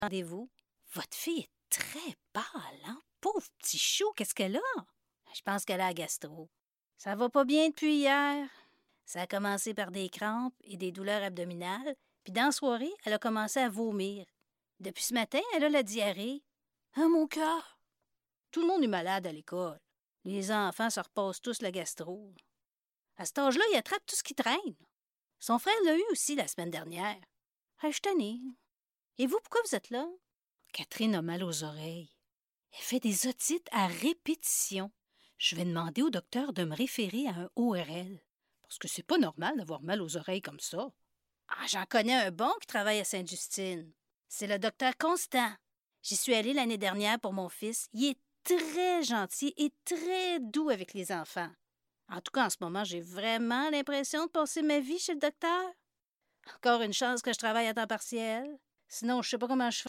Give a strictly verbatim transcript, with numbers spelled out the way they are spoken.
rendez-vous. Votre fille est très pâle, hein? Pauvre petit chou, qu'est-ce qu'elle a? Je pense qu'elle a la gastro. Ça va pas bien depuis hier. Ça a commencé par des crampes et des douleurs abdominales, puis dans la soirée, elle a commencé à vomir. Depuis ce matin, elle a la diarrhée. Ah, mon cœur! Tout le monde est malade à l'école. Les enfants se repassent tous la gastro. À cet âge-là, il attrape tout ce qui traîne. Son frère l'a eu aussi la semaine dernière. Ah, je suis tannée. Et vous, pourquoi vous êtes là? Catherine a mal aux oreilles. Elle fait des otites à répétition. Je vais demander au docteur de me référer à un O R L. Parce que c'est pas normal d'avoir mal aux oreilles comme ça. Ah, j'en connais un bon qui travaille à Sainte-Justine. C'est le docteur Constant. J'y suis allée l'année dernière pour mon fils. Il est très gentil et très doux avec les enfants. En tout cas, en ce moment, j'ai vraiment l'impression de passer ma vie chez le docteur. Encore une chance que je travaille à temps partiel. Sinon, je sais pas comment je fais.